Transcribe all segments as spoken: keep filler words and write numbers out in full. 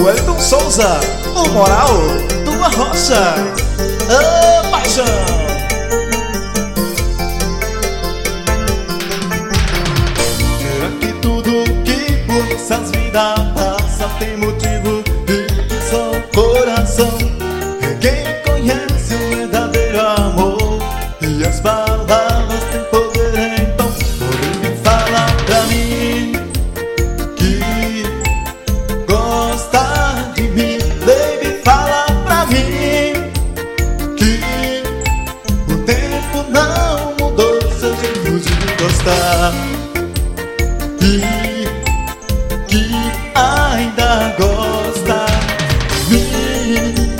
Wellington Souza, o moral do Arrocha. Ô, paixão! Será que tudo que por nossas vidas passa tem motivo e só o coração é quem conhece o verdadeiro amor? E as palavras têm poder, então podem falar pra mim que gosta de mim. Baby, fala pra mim que o tempo não mudou seu jeito de gostar e que ainda gosta de mim.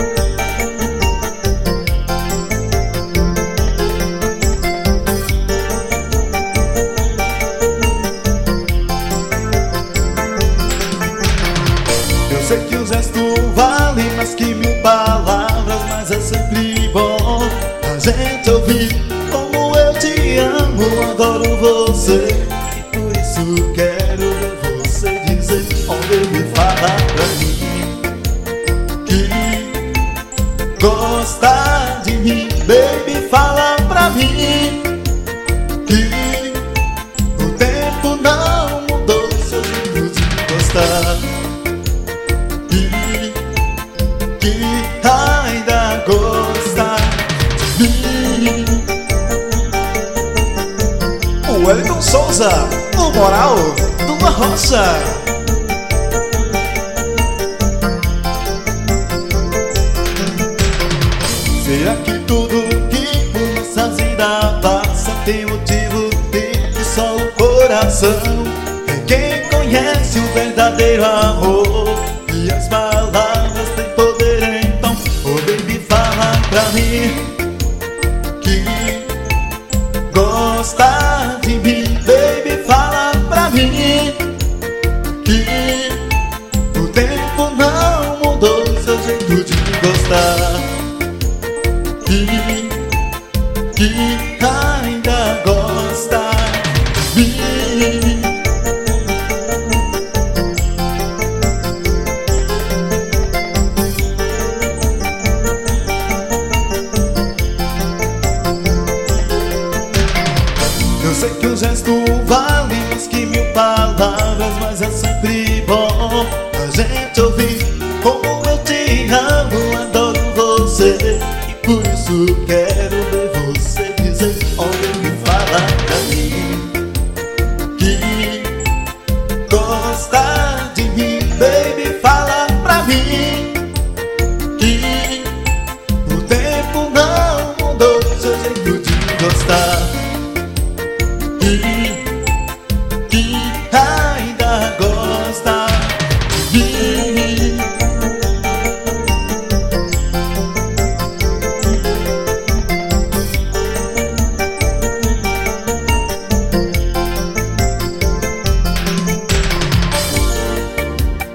Eu sei que o gesto vale mais que mil palavras, mas é sempre bom a gente ouvir como eu te amo, adoro você. E por isso quero ver você dizer, onde me fala pra mim que gosta de mim. Baby, fala pra mim que o tempo não mudou seu jeito de gostar e que ainda gosta de mim. Wellington Souza, o moral do Arrocha. Será que tudo que por nossas vidas passa tem motivo de que só o coração é quem conhece o verdadeiro amor? E as palavras têm poder, então oh baby, fala pra mim que gosta de mim. Baby, fala pra mim que o tempo não mudou seu jeito de gostar e que ainda gosta de mim. Eu sei que o gesto vale mais que mil palavras, mas é sempre bom